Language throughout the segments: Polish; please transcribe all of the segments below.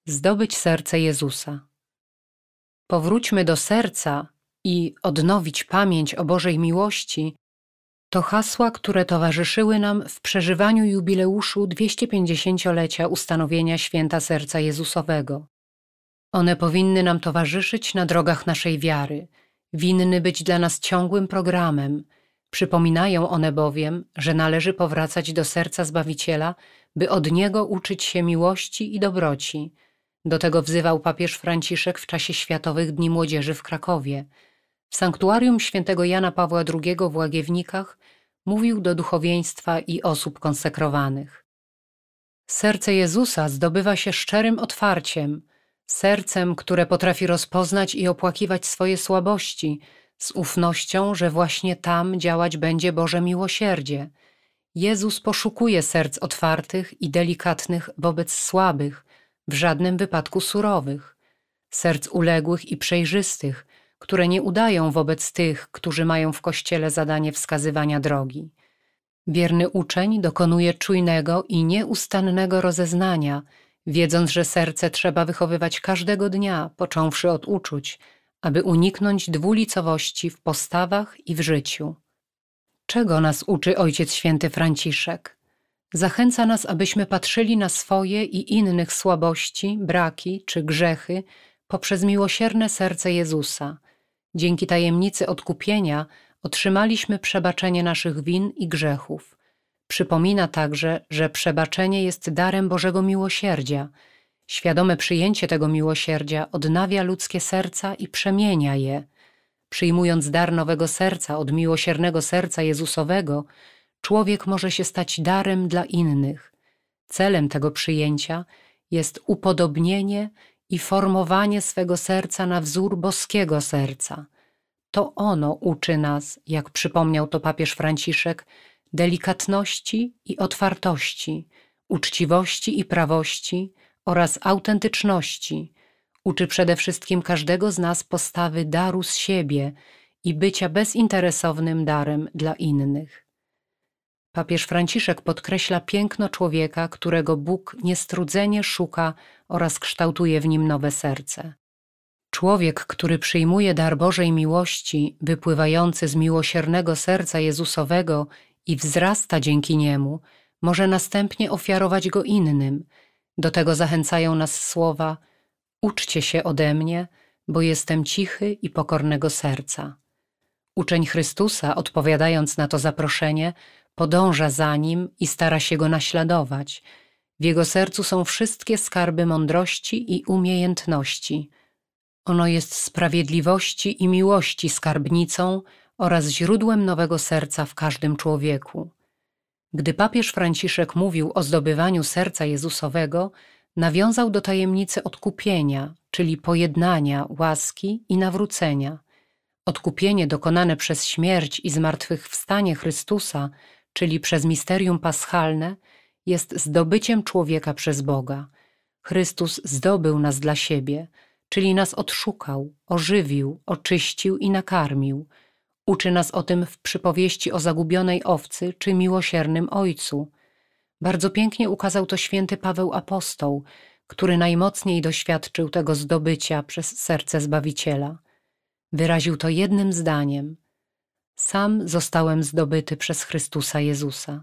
Zdobyć serce Jezusa. Powróćmy do serca i odnowić pamięć o Bożej miłości to hasła, które towarzyszyły nam w przeżywaniu jubileuszu 250-lecia ustanowienia Święta Serca Jezusowego. One powinny nam towarzyszyć na drogach naszej wiary, winny być dla nas ciągłym programem. Przypominają one bowiem, że należy powracać do serca Zbawiciela, by od Niego uczyć się miłości i dobroci. Do tego wzywał papież Franciszek w czasie Światowych Dni Młodzieży w Krakowie. W sanktuarium świętego Jana Pawła II w Łagiewnikach mówił do duchowieństwa i osób konsekrowanych. Serce Jezusa zdobywa się szczerym otwarciem, sercem, które potrafi rozpoznać i opłakiwać swoje słabości, z ufnością, że właśnie tam działać będzie Boże miłosierdzie. Jezus poszukuje serc otwartych i delikatnych wobec słabych, w żadnym wypadku surowych, serc uległych i przejrzystych, które nie udają wobec tych, którzy mają w Kościele zadanie wskazywania drogi. Wierny uczeń dokonuje czujnego i nieustannego rozeznania, wiedząc, że serce trzeba wychowywać każdego dnia, począwszy od uczuć, aby uniknąć dwulicowości w postawach i w życiu. Czego nas uczy Ojciec Święty Franciszek? Zachęca nas, abyśmy patrzyli na swoje i innych słabości, braki czy grzechy poprzez miłosierne serce Jezusa. Dzięki tajemnicy odkupienia otrzymaliśmy przebaczenie naszych win i grzechów. Przypomina także, że przebaczenie jest darem Bożego miłosierdzia. Świadome przyjęcie tego miłosierdzia odnawia ludzkie serca i przemienia je. Przyjmując dar nowego serca od miłosiernego serca Jezusowego, człowiek może się stać darem dla innych. Celem tego przyjęcia jest upodobnienie i formowanie swego serca na wzór boskiego serca. To ono uczy nas, jak przypomniał to papież Franciszek, delikatności i otwartości, uczciwości i prawości oraz autentyczności. Uczy przede wszystkim każdego z nas postawy daru z siebie i bycia bezinteresownym darem dla innych. Papież Franciszek podkreśla piękno człowieka, którego Bóg niestrudzenie szuka oraz kształtuje w nim nowe serce. Człowiek, który przyjmuje dar Bożej miłości, wypływający z miłosiernego serca Jezusowego i wzrasta dzięki niemu, może następnie ofiarować go innym. Do tego zachęcają nas słowa: uczcie się ode mnie, bo jestem cichy i pokornego serca. Uczeń Chrystusa, odpowiadając na to zaproszenie, podąża za Nim i stara się Go naśladować. W jego sercu są wszystkie skarby mądrości i umiejętności. Ono jest sprawiedliwości i miłości skarbnicą oraz źródłem nowego serca w każdym człowieku. Gdy papież Franciszek mówił o zdobywaniu serca Jezusowego, nawiązał do tajemnicy odkupienia, czyli pojednania, łaski i nawrócenia. Odkupienie dokonane przez śmierć i zmartwychwstanie Chrystusa, czyli przez misterium paschalne, jest zdobyciem człowieka przez Boga. Chrystus zdobył nas dla siebie, czyli nas odszukał, ożywił, oczyścił i nakarmił. Uczy nas o tym w przypowieści o zagubionej owcy czy miłosiernym Ojcu. Bardzo pięknie ukazał to święty Paweł Apostoł, który najmocniej doświadczył tego zdobycia przez serce Zbawiciela. Wyraził to jednym zdaniem: sam zostałem zdobyty przez Chrystusa Jezusa.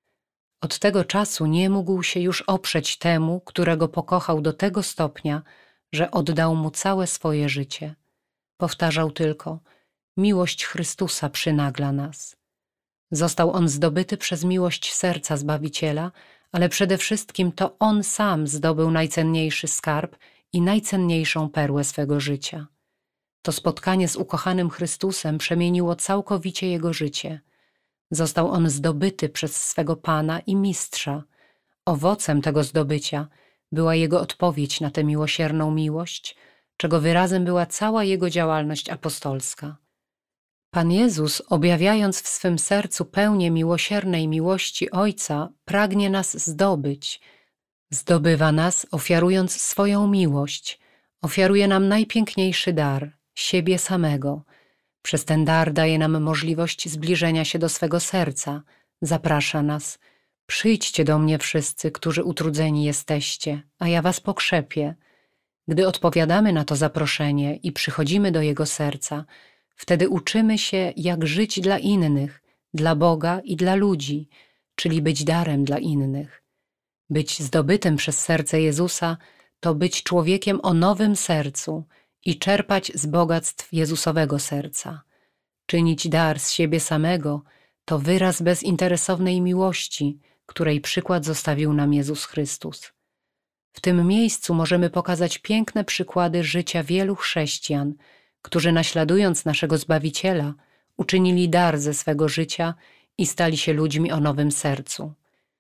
Od tego czasu nie mógł się już oprzeć temu, którego pokochał do tego stopnia, że oddał mu całe swoje życie. Powtarzał tylko: miłość Chrystusa przynagla nas. Został on zdobyty przez miłość serca Zbawiciela, ale przede wszystkim to on sam zdobył najcenniejszy skarb i najcenniejszą perłę swego życia. To spotkanie z ukochanym Chrystusem przemieniło całkowicie jego życie. Został on zdobyty przez swego Pana i Mistrza. Owocem tego zdobycia była jego odpowiedź na tę miłosierną miłość, czego wyrazem była cała jego działalność apostolska. Pan Jezus, objawiając w swym sercu pełnię miłosiernej miłości Ojca, pragnie nas zdobyć. Zdobywa nas, ofiarując swoją miłość. Ofiaruje nam najpiękniejszy dar, siebie samego. Przez ten dar daje nam możliwość zbliżenia się do swego serca. Zaprasza nas: przyjdźcie do mnie wszyscy, którzy utrudzeni jesteście, a ja was pokrzepię. Gdy odpowiadamy na to zaproszenie i przychodzimy do Jego serca, wtedy uczymy się, jak żyć dla innych, dla Boga i dla ludzi, czyli być darem dla innych. Być zdobytym przez serce Jezusa to być człowiekiem o nowym sercu i czerpać z bogactw Jezusowego serca. Czynić dar z siebie samego to wyraz bezinteresownej miłości, której przykład zostawił nam Jezus Chrystus. W tym miejscu możemy pokazać piękne przykłady życia wielu chrześcijan, którzy naśladując naszego Zbawiciela, uczynili dar ze swego życia i stali się ludźmi o nowym sercu.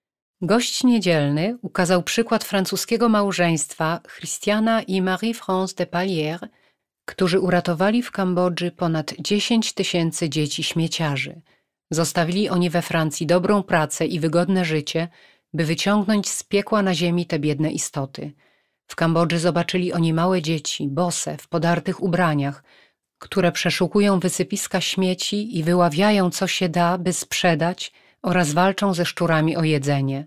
Gość niedzielny ukazał przykład francuskiego małżeństwa Christiana i Marie-France de Palière, którzy uratowali w Kambodży ponad 10 000 dzieci śmieciarzy. Zostawili oni we Francji dobrą pracę i wygodne życie, by wyciągnąć z piekła na ziemi te biedne istoty. W Kambodży zobaczyli oni małe dzieci, bose, w podartych ubraniach, które przeszukują wysypiska śmieci i wyławiają co się da, by sprzedać, oraz walczą ze szczurami o jedzenie.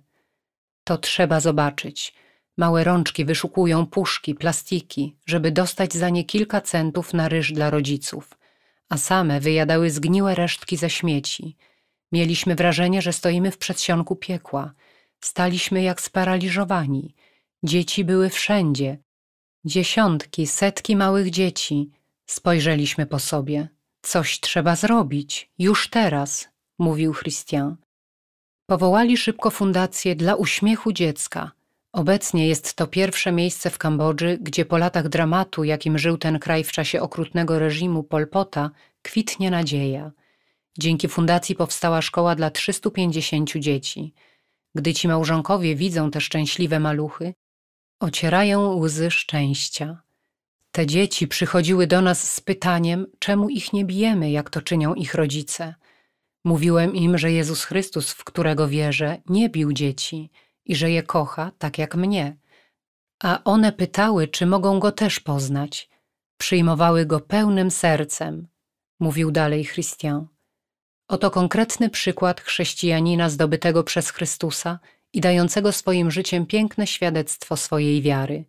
To trzeba zobaczyć. Małe rączki wyszukują puszki, plastiki, żeby dostać za nie kilka centów na ryż dla rodziców, a same wyjadały zgniłe resztki ze śmieci. Mieliśmy wrażenie, że stoimy w przedsionku piekła. Staliśmy jak sparaliżowani. Dzieci były wszędzie. Dziesiątki, setki małych dzieci. Spojrzeliśmy po sobie. Coś trzeba zrobić, już teraz, mówił Christian. Powołali szybko fundację dla uśmiechu dziecka. Obecnie jest to pierwsze miejsce w Kambodży, gdzie po latach dramatu, jakim żył ten kraj w czasie okrutnego reżimu Pol Pota, kwitnie nadzieja. Dzięki fundacji powstała szkoła dla 350 dzieci. Gdy ci małżonkowie widzą te szczęśliwe maluchy, ocierają łzy szczęścia. Te dzieci przychodziły do nas z pytaniem, czemu ich nie bijemy, jak to czynią ich rodzice. Mówiłem im, że Jezus Chrystus, w którego wierzę, nie bił dzieci i że je kocha tak jak mnie. A one pytały, czy mogą Go też poznać. Przyjmowały Go pełnym sercem, mówił dalej Christian. Oto konkretny przykład chrześcijanina zdobytego przez Chrystusa i dającego swoim życiem piękne świadectwo swojej wiary.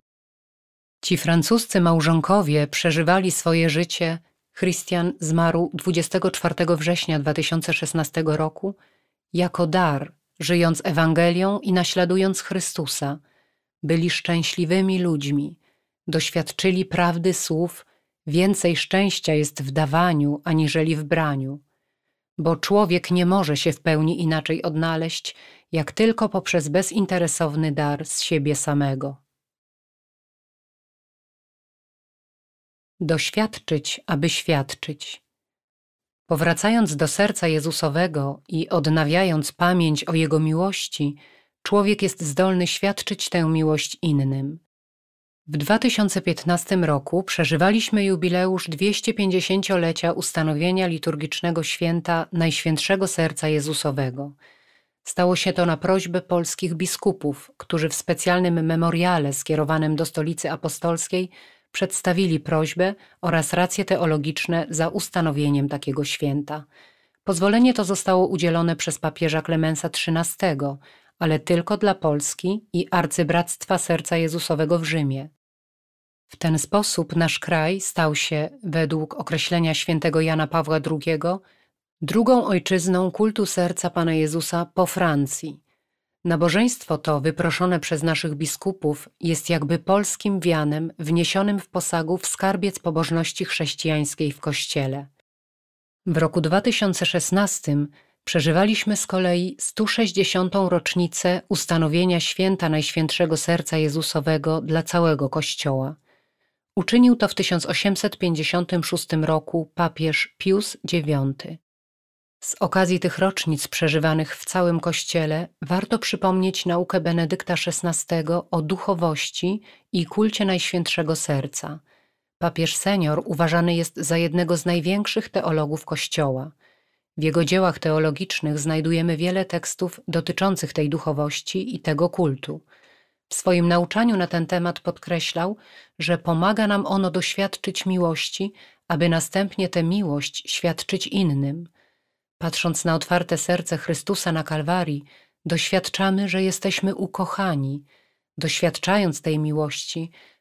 Ci francuscy małżonkowie przeżywali swoje życie. Christian zmarł 24 września 2016 roku jako dar, żyjąc Ewangelią i naśladując Chrystusa. Byli szczęśliwymi ludźmi, doświadczyli prawdy słów, więcej szczęścia jest w dawaniu, aniżeli w braniu. Bo człowiek nie może się w pełni inaczej odnaleźć, jak tylko poprzez bezinteresowny dar z siebie samego. Doświadczyć, aby świadczyć. Powracając do serca Jezusowego i odnawiając pamięć o Jego miłości, człowiek jest zdolny świadczyć tę miłość innym. W 2015 roku przeżywaliśmy jubileusz 250-lecia ustanowienia liturgicznego święta Najświętszego Serca Jezusowego. Stało się to na prośbę polskich biskupów, którzy w specjalnym memoriale skierowanym do Stolicy Apostolskiej przedstawili prośbę oraz racje teologiczne za ustanowieniem takiego święta. Pozwolenie to zostało udzielone przez papieża Klemensa XIII, ale tylko dla Polski i Arcybractwa Serca Jezusowego w Rzymie. W ten sposób nasz kraj stał się, według określenia świętego Jana Pawła II, drugą ojczyzną kultu serca Pana Jezusa po Francji. Nabożeństwo to, wyproszone przez naszych biskupów, jest jakby polskim wianem wniesionym w posagu w skarbiec pobożności chrześcijańskiej w Kościele. W roku 2016 przeżywaliśmy z kolei 160. rocznicę ustanowienia święta Najświętszego Serca Jezusowego dla całego Kościoła. Uczynił to w 1856 roku papież Pius IX. Z okazji tych rocznic przeżywanych w całym Kościele warto przypomnieć naukę Benedykta XVI o duchowości i kulcie Najświętszego Serca. Papież senior uważany jest za jednego z największych teologów Kościoła. W jego dziełach teologicznych znajdujemy wiele tekstów dotyczących tej duchowości i tego kultu. W swoim nauczaniu na ten temat podkreślał, że pomaga nam ono doświadczyć miłości, aby następnie tę miłość świadczyć innym. Patrząc na otwarte serce Chrystusa na Kalwarii, doświadczamy, że jesteśmy ukochani. Doświadczając tej miłości,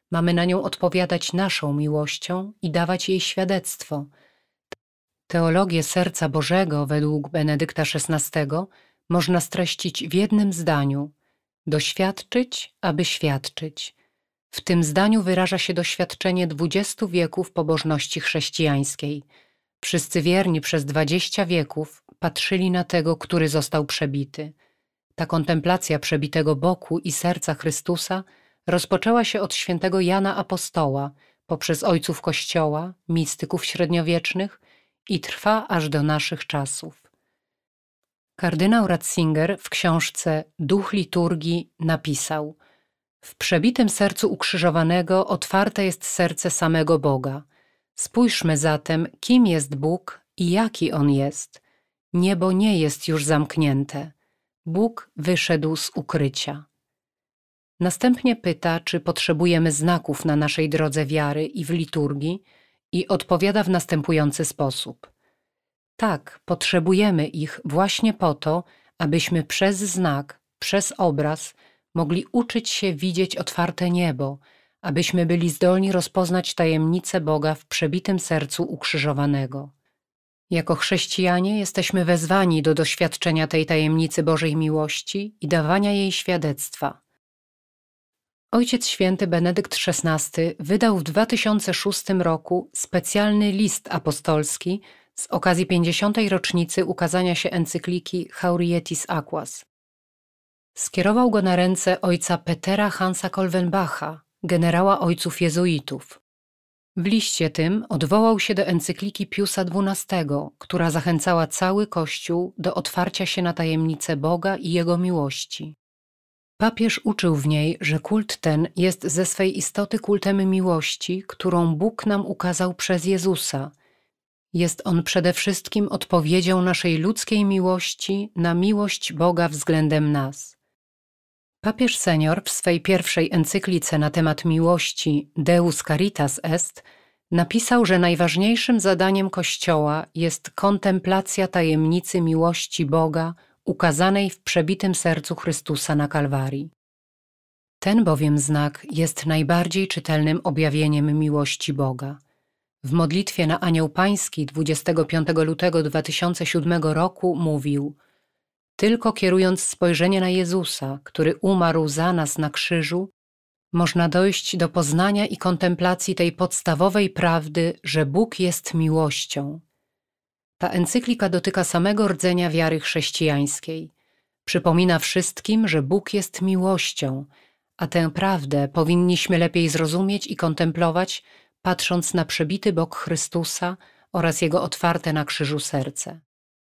Mamy na nią odpowiadać naszą miłością i dawać jej świadectwo. Teologię serca Bożego według Benedykta XVI można streścić w jednym zdaniu: doświadczyć, aby świadczyć. W tym zdaniu wyraża się doświadczenie 20 wieków pobożności chrześcijańskiej. Wszyscy wierni przez 20 wieków patrzyli na tego, który został przebity. Ta kontemplacja przebitego boku i serca Chrystusa rozpoczęła się od świętego Jana Apostoła, poprzez ojców Kościoła, mistyków średniowiecznych i trwa aż do naszych czasów. Kardynał Ratzinger w książce Duch liturgii napisał: w przebitym sercu ukrzyżowanego otwarte jest serce samego Boga. Spójrzmy zatem, kim jest Bóg i jaki On jest. Niebo nie jest już zamknięte. Bóg wyszedł z ukrycia. Następnie pyta, czy potrzebujemy znaków na naszej drodze wiary i w liturgii, i odpowiada w następujący sposób: tak, potrzebujemy ich właśnie po to, abyśmy przez znak, przez obraz mogli uczyć się widzieć otwarte niebo, abyśmy byli zdolni rozpoznać tajemnicę Boga w przebitym sercu ukrzyżowanego. Jako chrześcijanie jesteśmy wezwani do doświadczenia tej tajemnicy Bożej miłości i dawania jej świadectwa. Ojciec Święty Benedykt XVI wydał w 2006 roku specjalny list apostolski z okazji 50. rocznicy ukazania się encykliki Haurietis Aquas. Skierował go na ręce ojca Petera Hansa Kolvenbacha, generała ojców jezuitów. W liście tym odwołał się do encykliki Piusa XII, która zachęcała cały Kościół do otwarcia się na tajemnicę Boga i Jego miłości. Papież uczył w niej, że kult ten jest ze swej istoty kultem miłości, którą Bóg nam ukazał przez Jezusa. Jest on przede wszystkim odpowiedzią naszej ludzkiej miłości na miłość Boga względem nas. Papież senior w swej pierwszej encyklice na temat miłości Deus Caritas Est napisał, że najważniejszym zadaniem Kościoła jest kontemplacja tajemnicy miłości Boga ukazanej w przebitym sercu Chrystusa na Kalwarii. Ten bowiem znak jest najbardziej czytelnym objawieniem miłości Boga. W modlitwie na Anioł Pański 25 lutego 2007 roku mówił: tylko kierując spojrzenie na Jezusa, który umarł za nas na krzyżu, można dojść do poznania i kontemplacji tej podstawowej prawdy, że Bóg jest miłością. Ta encyklika dotyka samego rdzenia wiary chrześcijańskiej. Przypomina wszystkim, że Bóg jest miłością, a tę prawdę powinniśmy lepiej zrozumieć i kontemplować, patrząc na przebity bok Chrystusa oraz Jego otwarte na krzyżu serce.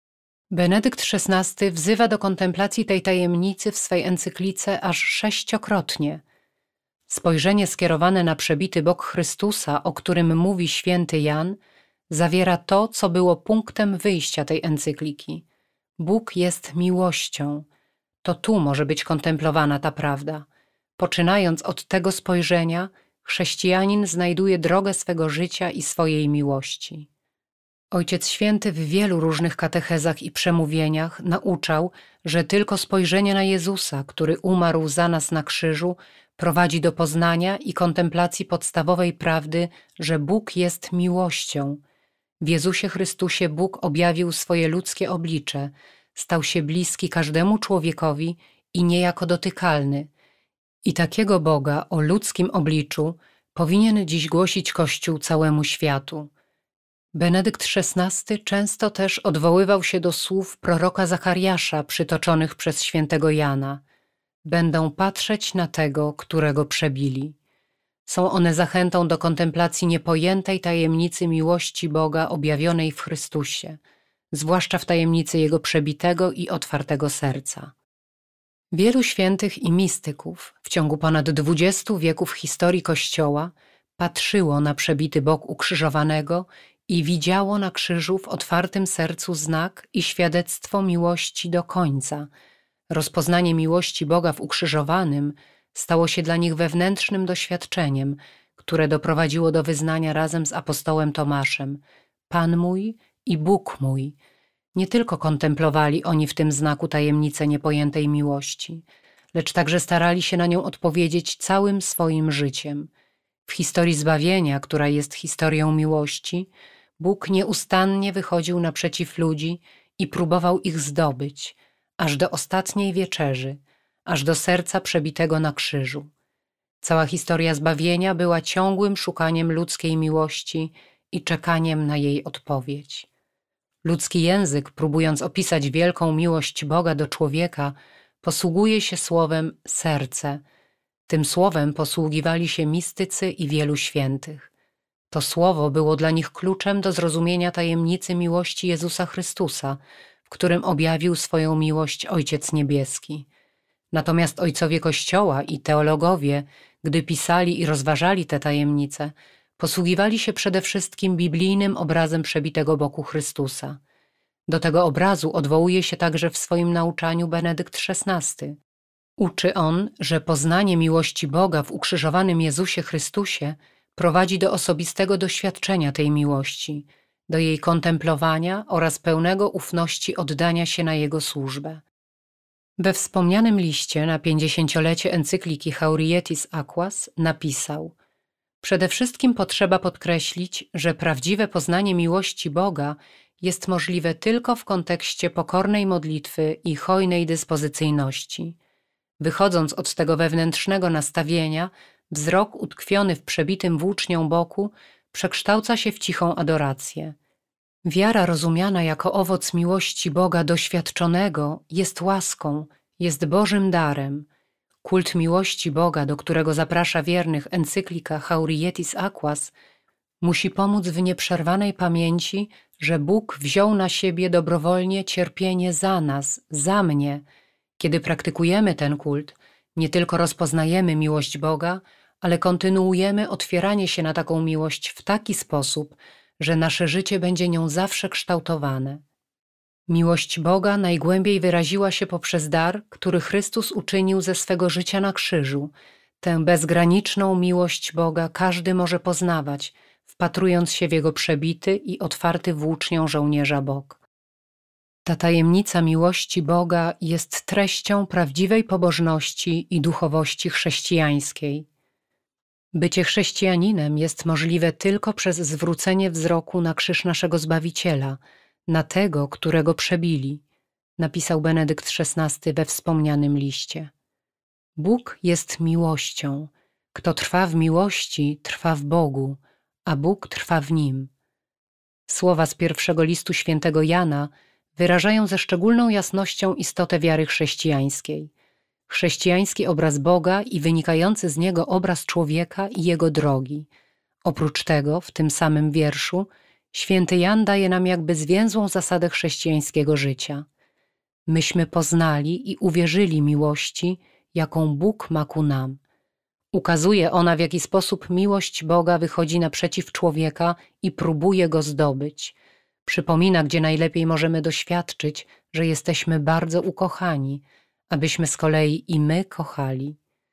Benedykt XVI wzywa do kontemplacji tej tajemnicy w swej encyklice aż 6-krotnie. Spojrzenie skierowane na przebity bok Chrystusa, o którym mówi święty Jan, zawiera to, co było punktem wyjścia tej encykliki. Bóg jest miłością. To tu może być kontemplowana ta prawda. Poczynając od tego spojrzenia, chrześcijanin znajduje drogę swego życia i swojej miłości. Ojciec Święty w wielu różnych katechezach i przemówieniach nauczał, że tylko spojrzenie na Jezusa, który umarł za nas na krzyżu, prowadzi do poznania i kontemplacji podstawowej prawdy, że Bóg jest miłością. W Jezusie Chrystusie Bóg objawił swoje ludzkie oblicze, stał się bliski każdemu człowiekowi i niejako dotykalny. I takiego Boga o ludzkim obliczu powinien dziś głosić Kościół całemu światu. Benedykt XVI często też odwoływał się do słów proroka Zachariasza przytoczonych przez świętego Jana: będą patrzeć na tego, którego przebili. Są one zachętą do kontemplacji niepojętej tajemnicy miłości Boga objawionej w Chrystusie, zwłaszcza w tajemnicy Jego przebitego i otwartego serca. Wielu świętych i mistyków w ciągu ponad 20 wieków historii Kościoła patrzyło na przebity bok ukrzyżowanego i widziało na krzyżu w otwartym sercu znak i świadectwo miłości do końca. Rozpoznanie miłości Boga w ukrzyżowanym stało się dla nich wewnętrznym doświadczeniem, które doprowadziło do wyznania razem z apostołem Tomaszem: Pan mój i Bóg mój. Nie tylko kontemplowali oni w tym znaku tajemnicę niepojętej miłości, lecz także starali się na nią odpowiedzieć całym swoim życiem. W historii zbawienia, która jest historią miłości, Bóg nieustannie wychodził naprzeciw ludzi i próbował ich zdobyć, aż do ostatniej wieczerzy, aż do serca przebitego na krzyżu. Cała historia zbawienia była ciągłym szukaniem ludzkiej miłości i czekaniem na jej odpowiedź. Ludzki język, próbując opisać wielką miłość Boga do człowieka, posługuje się słowem serce. Tym słowem posługiwali się mistycy i wielu świętych. To słowo było dla nich kluczem do zrozumienia tajemnicy miłości Jezusa Chrystusa, w którym objawił swoją miłość Ojciec Niebieski. Natomiast ojcowie Kościoła i teologowie, gdy pisali i rozważali te tajemnice, posługiwali się przede wszystkim biblijnym obrazem przebitego boku Chrystusa. Do tego obrazu odwołuje się także w swoim nauczaniu Benedykt XVI. Uczy on, że poznanie miłości Boga w ukrzyżowanym Jezusie Chrystusie prowadzi do osobistego doświadczenia tej miłości, do jej kontemplowania oraz pełnego ufności oddania się na Jego służbę. We wspomnianym liście na 50-lecie encykliki Haurietis Aquas napisał: przede wszystkim potrzeba podkreślić, że prawdziwe poznanie miłości Boga jest możliwe tylko w kontekście pokornej modlitwy i hojnej dyspozycyjności. Wychodząc od tego wewnętrznego nastawienia, wzrok utkwiony w przebitym włócznią boku przekształca się w cichą adorację. Wiara rozumiana jako owoc miłości Boga doświadczonego jest łaską, jest Bożym darem. Kult miłości Boga, do którego zaprasza wiernych encyklika Haurietis Aquas, musi pomóc w nieprzerwanej pamięci, że Bóg wziął na siebie dobrowolnie cierpienie za nas, za mnie. Kiedy praktykujemy ten kult, nie tylko rozpoznajemy miłość Boga, ale kontynuujemy otwieranie się na taką miłość w taki sposób, że nasze życie będzie nią zawsze kształtowane. Miłość Boga najgłębiej wyraziła się poprzez dar, który Chrystus uczynił ze swego życia na krzyżu. Tę bezgraniczną miłość Boga każdy może poznawać, wpatrując się w Jego przebity i otwarty włócznią żołnierza bok. Ta tajemnica miłości Boga jest treścią prawdziwej pobożności i duchowości chrześcijańskiej. Bycie chrześcijaninem jest możliwe tylko przez zwrócenie wzroku na krzyż naszego Zbawiciela, na tego, którego przebili, napisał Benedykt XVI we wspomnianym liście. Bóg jest miłością. Kto trwa w miłości, trwa w Bogu, a Bóg trwa w nim. Słowa z pierwszego listu świętego Jana wyrażają ze szczególną jasnością istotę wiary chrześcijańskiej. Chrześcijański obraz Boga i wynikający z niego obraz człowieka i jego drogi. Oprócz tego, w tym samym wierszu, święty Jan daje nam jakby zwięzłą zasadę chrześcijańskiego życia. Myśmy poznali i uwierzyli miłości, jaką Bóg ma ku nam. Ukazuje ona, w jaki sposób miłość Boga wychodzi naprzeciw człowieka i próbuje go zdobyć. Przypomina, gdzie najlepiej możemy doświadczyć, że jesteśmy bardzo ukochani, abyśmy z kolei i my kochali.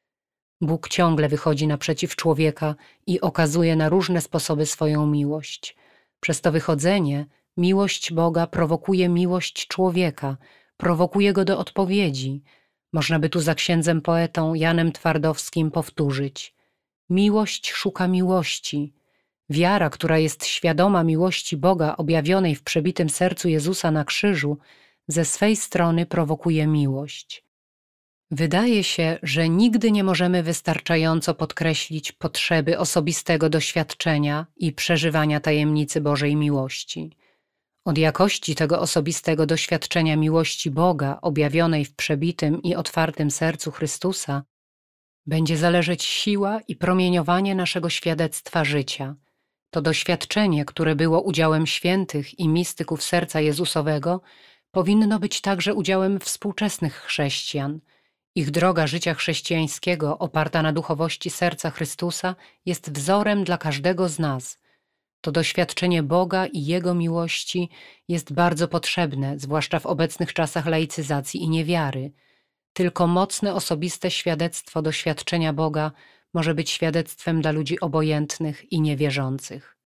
Bóg ciągle wychodzi naprzeciw człowieka i okazuje na różne sposoby swoją miłość. Przez to wychodzenie miłość Boga prowokuje miłość człowieka, prowokuje go do odpowiedzi. Można by tu za księdzem poetą Janem Twardowskim powtórzyć: miłość szuka miłości. Wiara, która jest świadoma miłości Boga objawionej w przebitym sercu Jezusa na krzyżu, ze swej strony prowokuje miłość. Wydaje się, że nigdy nie możemy wystarczająco podkreślić potrzeby osobistego doświadczenia i przeżywania tajemnicy Bożej miłości. Od jakości tego osobistego doświadczenia miłości Boga objawionej w przebitym i otwartym sercu Chrystusa będzie zależeć siła i promieniowanie naszego świadectwa życia. To doświadczenie, które było udziałem świętych i mistyków serca Jezusowego, powinno być także udziałem współczesnych chrześcijan. Ich droga życia chrześcijańskiego oparta na duchowości serca Chrystusa jest wzorem dla każdego z nas. To doświadczenie Boga i Jego miłości jest bardzo potrzebne, zwłaszcza w obecnych czasach laicyzacji i niewiary. Tylko mocne, osobiste świadectwo doświadczenia Boga może być świadectwem dla ludzi obojętnych i niewierzących.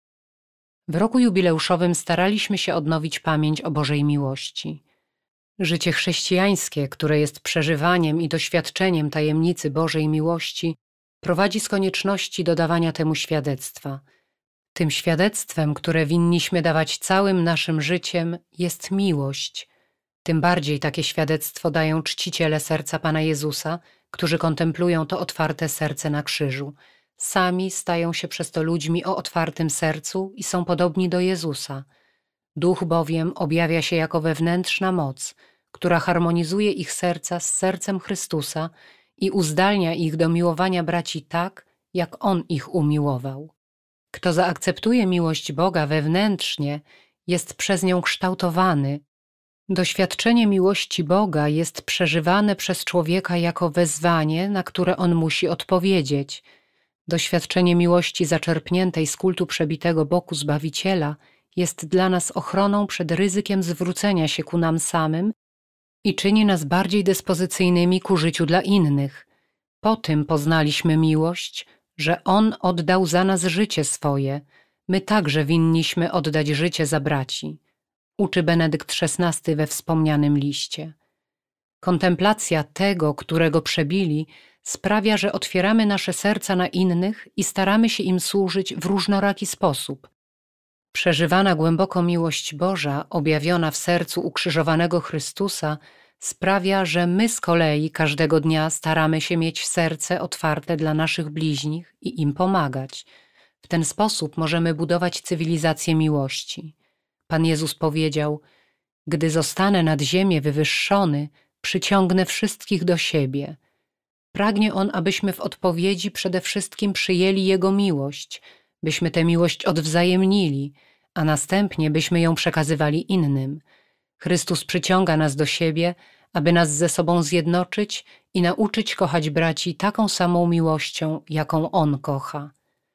W roku jubileuszowym staraliśmy się odnowić pamięć o Bożej miłości. Życie chrześcijańskie, które jest przeżywaniem i doświadczeniem tajemnicy Bożej miłości, prowadzi z konieczności dodawania temu świadectwa. Tym świadectwem, które winniśmy dawać całym naszym życiem, jest miłość. Tym bardziej takie świadectwo dają czciciele serca Pana Jezusa, którzy kontemplują to otwarte serce na krzyżu. Sami stają się przez to ludźmi o otwartym sercu i są podobni do Jezusa. Duch bowiem objawia się jako wewnętrzna moc, która harmonizuje ich serca z sercem Chrystusa i uzdalnia ich do miłowania braci tak, jak On ich umiłował. Kto zaakceptuje miłość Boga wewnętrznie, jest przez nią kształtowany. Doświadczenie miłości Boga jest przeżywane przez człowieka jako wezwanie, na które on musi odpowiedzieć. Doświadczenie miłości zaczerpniętej z kultu przebitego boku Zbawiciela jest dla nas ochroną przed ryzykiem zwrócenia się ku nam samym i czyni nas bardziej dyspozycyjnymi ku życiu dla innych. Po tym poznaliśmy miłość, że On oddał za nas życie swoje, my także winniśmy oddać życie za braci. Uczy Benedykt XVI we wspomnianym liście. Kontemplacja tego, którego przebili, sprawia, że otwieramy nasze serca na innych i staramy się im służyć w różnoraki sposób. Przeżywana głęboko miłość Boża, objawiona w sercu ukrzyżowanego Chrystusa, sprawia, że my z kolei każdego dnia staramy się mieć serce otwarte dla naszych bliźnich i im pomagać. W ten sposób możemy budować cywilizację miłości. Pan Jezus powiedział: gdy zostanę nad ziemię wywyższony, przyciągnę wszystkich do siebie. Pragnie On, abyśmy w odpowiedzi przede wszystkim przyjęli Jego miłość, byśmy tę miłość odwzajemnili, a następnie byśmy ją przekazywali innym. Chrystus przyciąga nas do siebie, aby nas ze sobą zjednoczyć i nauczyć kochać braci taką samą miłością, jaką On kocha.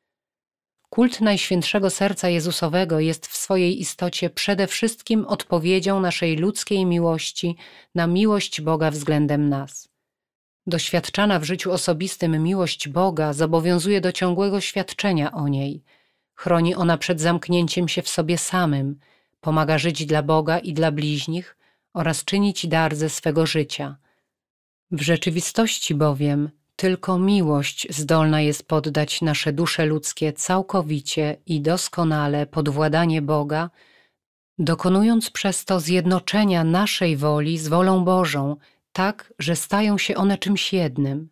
Kult Najświętszego Serca Jezusowego jest w swojej istocie przede wszystkim odpowiedzią naszej ludzkiej miłości na miłość Boga względem nas. Doświadczana w życiu osobistym miłość Boga zobowiązuje do ciągłego świadczenia o niej. Chroni ona przed zamknięciem się w sobie samym, pomaga żyć dla Boga i dla bliźnich oraz czynić dar ze swego życia. W rzeczywistości bowiem tylko miłość zdolna jest poddać nasze dusze ludzkie całkowicie i doskonale pod władanie Boga, dokonując przez to zjednoczenia naszej woli z wolą Bożą, tak, że stają się one czymś jednym.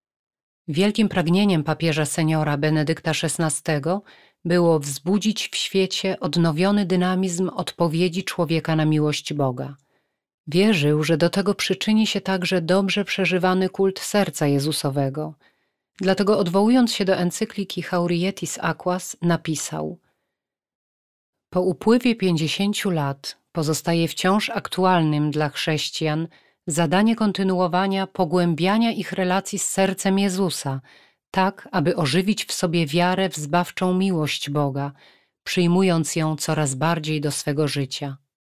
Wielkim pragnieniem papieża seniora Benedykta XVI było wzbudzić w świecie odnowiony dynamizm odpowiedzi człowieka na miłość Boga. Wierzył, że do tego przyczyni się także dobrze przeżywany kult serca Jezusowego. Dlatego odwołując się do encykliki Haurietis Aquas napisał: po upływie 50 lat pozostaje wciąż aktualnym dla chrześcijan zadanie kontynuowania pogłębiania ich relacji z sercem Jezusa, tak aby ożywić w sobie wiarę w zbawczą miłość Boga, przyjmując ją coraz bardziej do swego życia.